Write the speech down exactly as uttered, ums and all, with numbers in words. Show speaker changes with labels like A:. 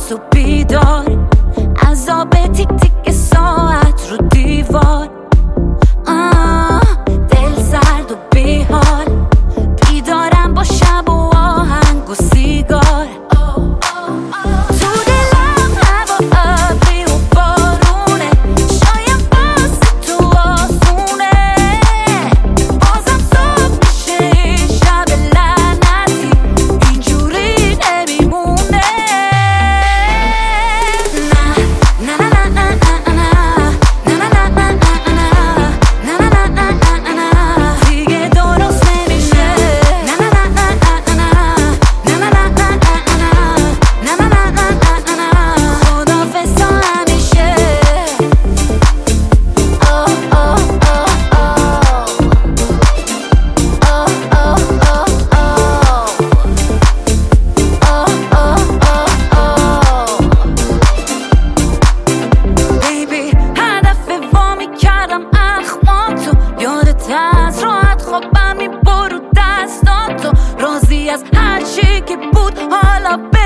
A: تو بیدار، عذاب تیک تیک ساعت رو دیوار، دل سرد و بیحال، بیدارم با شب و آهنگ و سیگار. تو دلم هوا ابری و بارونه، شاید واسه تو آسونه، بازم صبح میشه شب لعنتی اینجوری نمیمونه. نه نه نه نه نه نه نه نه نه نه نه نه نه نه دیگه درست نمیشه. نه نه نه نه نه نه نه نه نه نه نه نه نه خدافظ تا همیشه. آه آه آه آه بیبی هدف وامی کردم اخماتو، یادت از راحت خوابم میبرو دستاتو، راضی از هر چی که بود حالا